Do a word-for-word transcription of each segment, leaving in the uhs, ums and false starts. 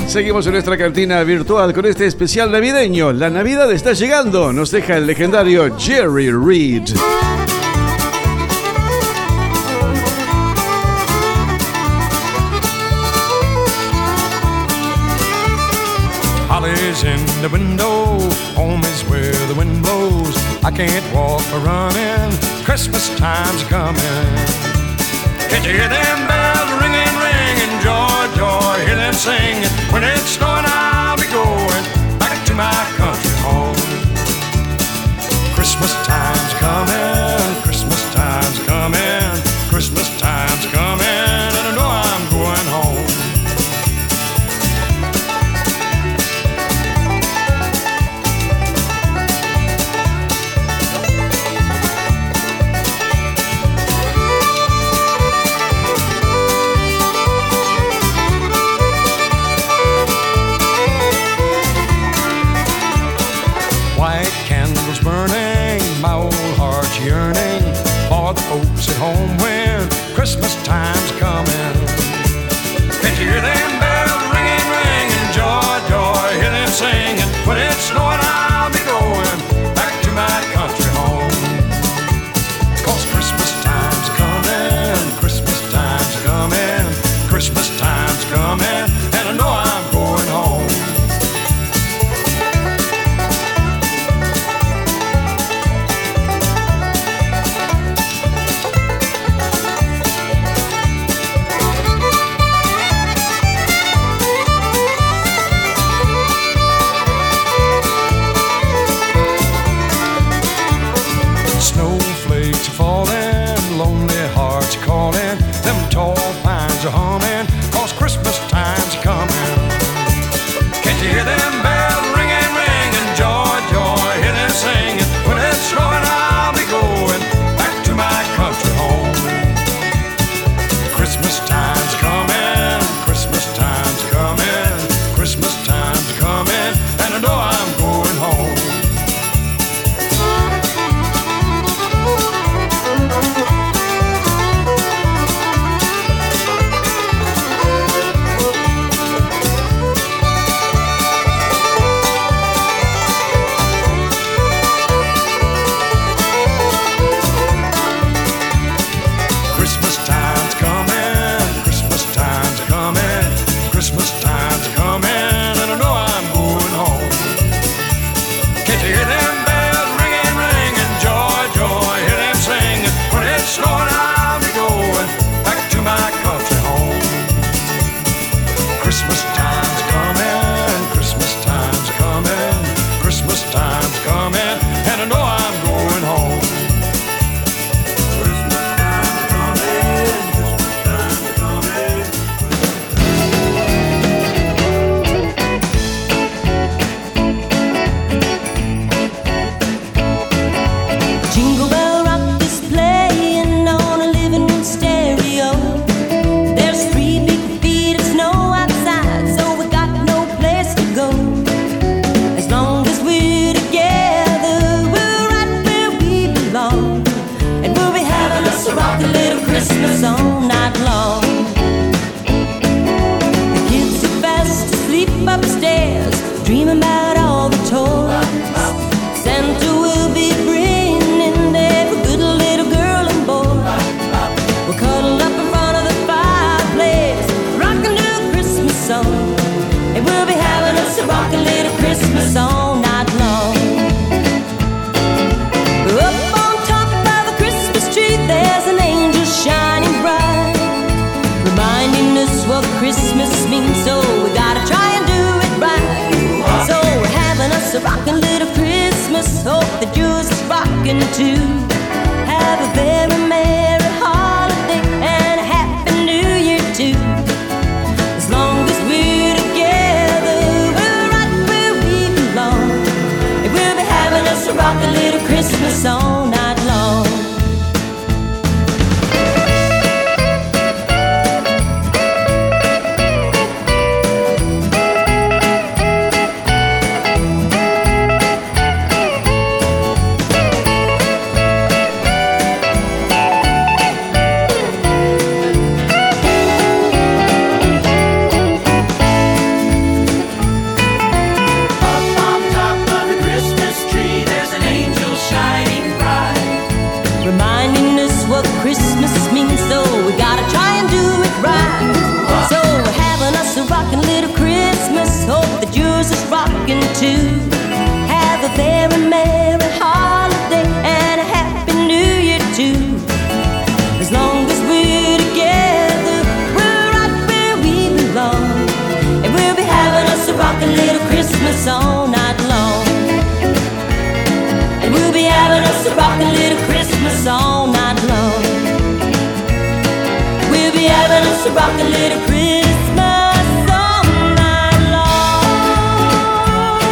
Seguimos en nuestra cantina virtual con este especial navideño. La Navidad está llegando, nos deja el legendario Jerry Reed. Holly's in the window, home is where the wind blows. I can't walk for running, Christmas time's coming. Can't you hear them bells ringing, ringing, joy, joy, hear them sing. When it's snowing I'll be going back to my country home. Christmas time's coming, Christmas time's coming, Christmas time's coming, and I know I'm going home. Yearning for the folks at home when Christmas time's coming. Can't you hear them bells ringing, ringing, joy, joy, hear them singing. When it's snowing I'll be going back to my country home. 'Cause Christmas time's coming, Christmas time's coming, Christmas time's coming, and I know I'm going home. Calling, them tall pines are humming, 'cause Christmas time's coming. Can't you hear them bells ringing, ringing, joy, joy, hear them singing. When it's snowing I'll be going back to my country home. Christmas time's coming, Christmas time's coming, Christmas time's coming, and I know I'm going home. Christmas means, so we gotta try and do it right. So we're having us a rockin' little Christmas. Hope that yours is rockin' too. Have a very merry holiday and a happy new year too. As long as we're together, we're right where we belong. And we'll be having us a rockin' little Christmas all night long. right. So we're having us a rockin' little Christmas. Hope that yours is rockin' too. Have a very merry holiday and a happy new year too. As long as we're together, we're right where we belong. And we'll be having us a rockin' little Christmas all night long. And we'll be having us a rockin' little Christmas all night long. We'll be having us a rockin' little Christmas all night long.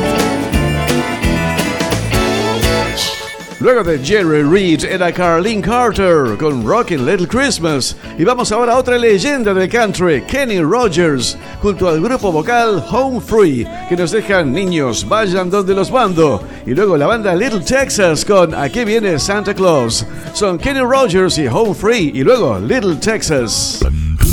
Luego de Jerry Reed era Carlene Carter con Rockin' Little Christmas. Y vamos ahora a otra leyenda del country, Kenny Rogers, junto al grupo vocal Home Free, que nos dejan Niños Vayan Donde Los Mando. Y luego la banda Little Texas con Aquí Viene Santa Claus. Son Kenny Rogers y Home Free, y luego Little Texas.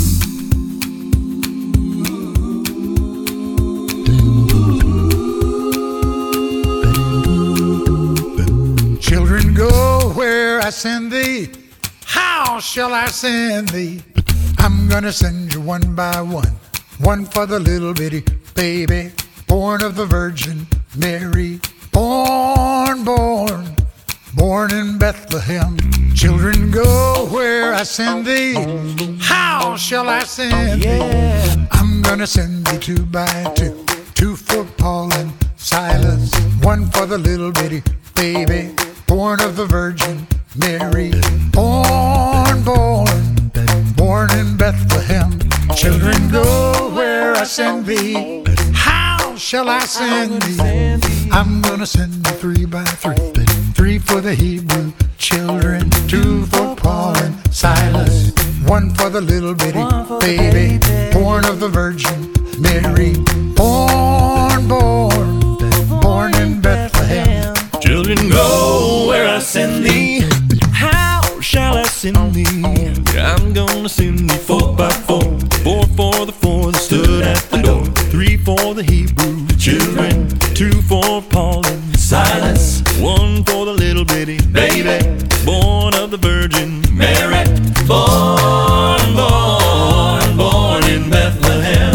Children, go where I send thee. How shall I send thee? I'm gonna send you one by one. One for the little bitty baby, born of the Virgin Mary. Born, born, born in Bethlehem. Children, go where I send thee. How shall I send thee? I'm gonna send thee two by two. Two for Paul and Silas. One for the little bitty baby, born of the Virgin Mary. Born, born, born in Bethlehem. Children, go where I send thee. How shall I send thee? I'm gonna send thee three by three. Three for the Hebrew children. Two for Paul and Silas. One for the little bitty baby, born of the Virgin Mary. Born, born, born in Bethlehem. Children, go where I send thee. How shall I send thee? I'm gonna send thee four by four. Four for the four that stood at the door. Three for the Hebrew children. Two for Paul and Silas. One for the little bitty baby, born of the Virgin Mary. Born, born, born in Bethlehem.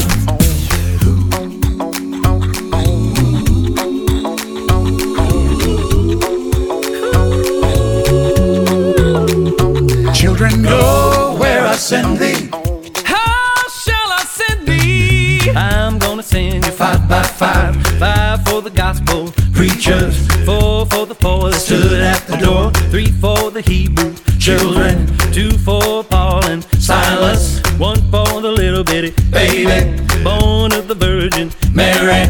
Children, go where I send thee. How shall I send thee? I'm gonna send you five by five. Five for the gospel preachers. Four for the four that stood at the door. Three for the Hebrew children. Two for Paul and Silas. One for the little bitty baby, born of the Virgin Mary.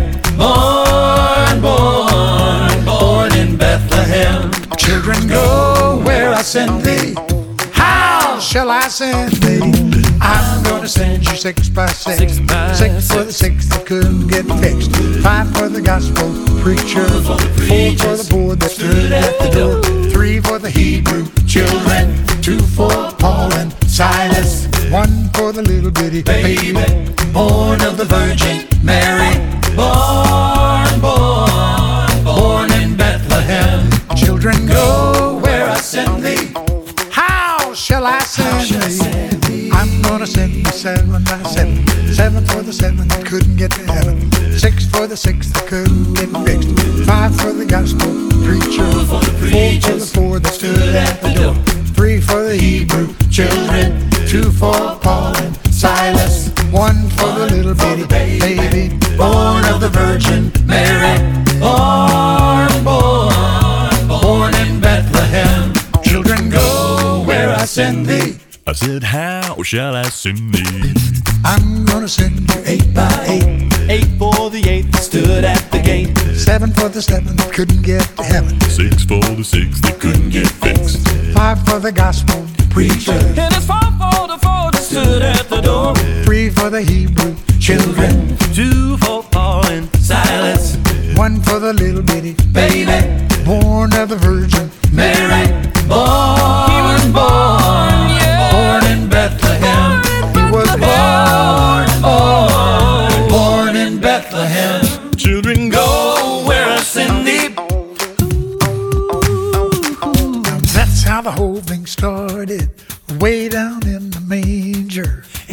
Born, born, born in Bethlehem. Children, go where I send thee. How shall I send thee? I'm gonna send you six by six. Six by six for the six that couldn't get fixed. Five for the gospel preacher. Four for the poor that stood at the door. Three for the Hebrew children. Two for Paul and Silas. One for the little bitty baby, born of the Virgin Mary. Born, born, born in Bethlehem. Children, go where I send thee. How shall I send thee? I'm gonna send you seven by seven. Seven for the seven that couldn't get to heaven. Six for the six that couldn't get fixed. Five for the gospel preacher. Four for the four that stood at the door. Three for the Hebrew children. Two for Paul and Silas. One for the little bitty baby, born of the Virgin Mary. Born, born, born in Bethlehem. Children, go where I send thee. I said, how shall I send thee? I'm gonna send you eight by eight. Eight for the eight that stood at the gate. Seven for the seven that couldn't get to heaven. Six for the six that couldn't get fixed. Five for the gospel preacher. And it's four for the four that stood at the door. Three for the Hebrew children. Two for Paul and Silas. One for the little bitty baby, born of the Virgin Mary. Born, he was born, yeah. Born in Bethlehem. He was born, born, born in Bethlehem. Children, go where I send thee. Now that's how the whole thing started, way down in the manger.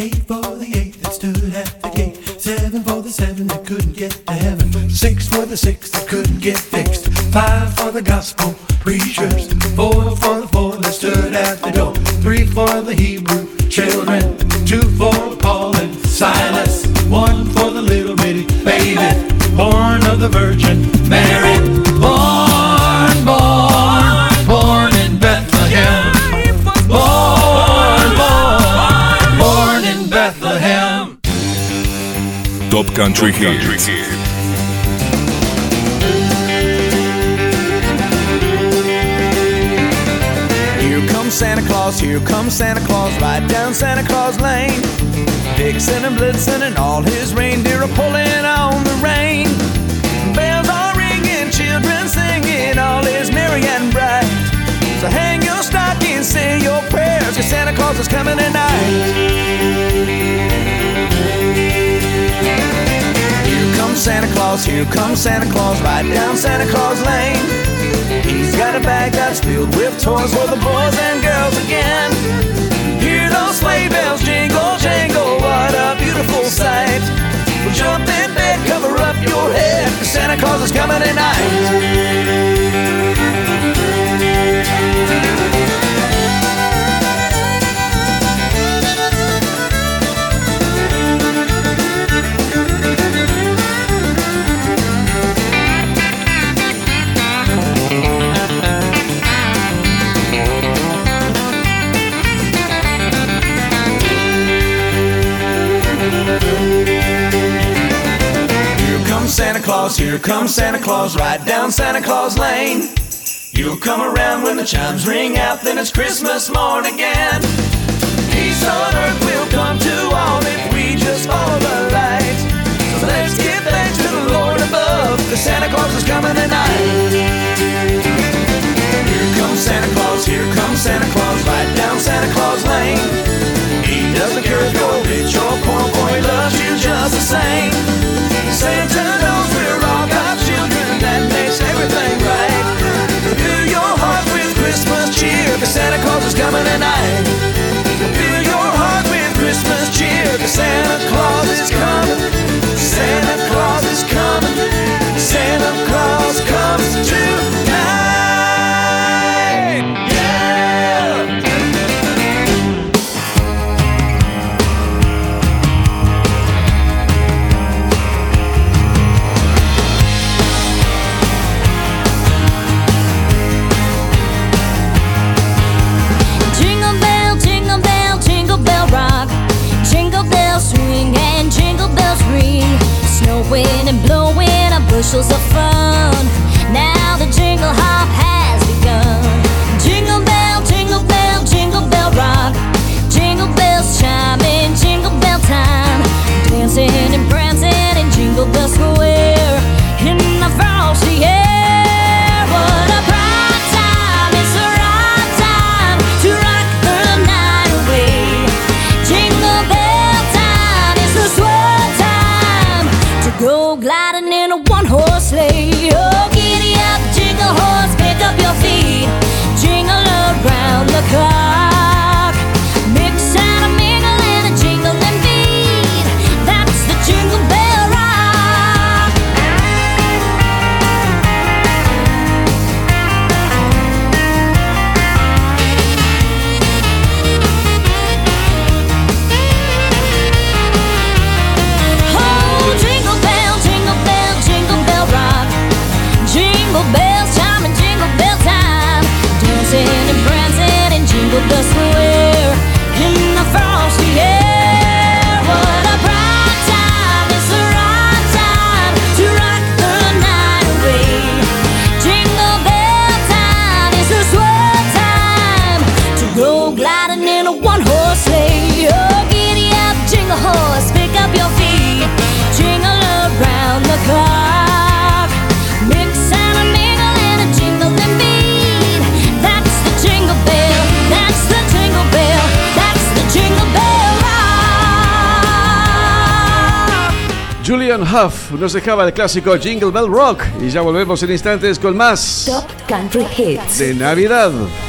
Five for the gospel preachers, four for the four that stood at the door, three for the Hebrew children, two for Paul and Silas, one for the little bitty baby, born of the Virgin Mary, born, born, born in Bethlehem, born, born, born in Bethlehem. Top Country Hits. Santa Claus, here comes Santa Claus, right down Santa Claus Lane. Vixen and Blitzen and all his reindeer are pulling on the rein. Bells are ringing, children singing, all is merry and bright. So hang your stocking, say your prayers, 'cause Santa Claus is coming tonight. Here comes Santa Claus, here comes Santa Claus, right down Santa Claus Lane. He's got a bag that's filled with toys for the boys and girls again. Hear those sleigh bells jingle, jingle, what a beautiful sight. Well, jump in bed, cover up your head, 'cause Santa Claus is coming tonight. Santa Claus, here comes Santa Claus, right down Santa Claus Lane. You'll come around when the chimes ring out, then it's Christmas morn again. Peace on earth will come to all if we just follow the light. So let's give thanks to the Lord above, 'cause Santa Claus is coming tonight. Here comes Santa Claus, here comes Santa Claus, right down Santa Claus Lane. He doesn't care if you're rich or poor, boy, he loves you just the same. Santa knows we're all God's children, that makes everything right. Fill your heart with Christmas cheer, 'cause Santa Claus is coming tonight. Fill your heart with Christmas cheer, 'cause Santa Claus is coming. Santa Claus is coming. Santa Claus comes tonight. Snowing and blowing up bushels of fun. Now the jingle hop has begun. Jingle bell, jingle bell, jingle bell rock. Jingle bells chiming, jingle bell time. Dancing and prancing in Jingle Bell Square in the frosty air. What a bright time, it's the right time to rock the night away. Jingle bell time, it's the swell time to go gliding in a one-horse sleigh. Oh, giddy up, jingle horse, pick up your feet. Jingle around the clock. Mix and a mingle and a jingling beat. That's the Jingle Bell Rock. Oh, jingle bell, jingle bell, jingle bell rock. Jingle bells chiming, jingle bell time. Dancing and prancing in Jingle Bell Square in the frosty air. What a bright time, it's the right time to rock the night away. Jingle bell time, it's the swell time to go gliding in a one-horse sleigh. Oh, giddy up, jingle horse, pick up your feet. Jingle around the clock. Mix and a mingle and a jingling beat. That's the Jingle Bell, that's the Jingle Bell, that's the Jingle Bell Rock. Julian Huff nos dejaba el clásico Jingle Bell Rock y ya volvemos en instantes con más Top Country Hits. de Navidad.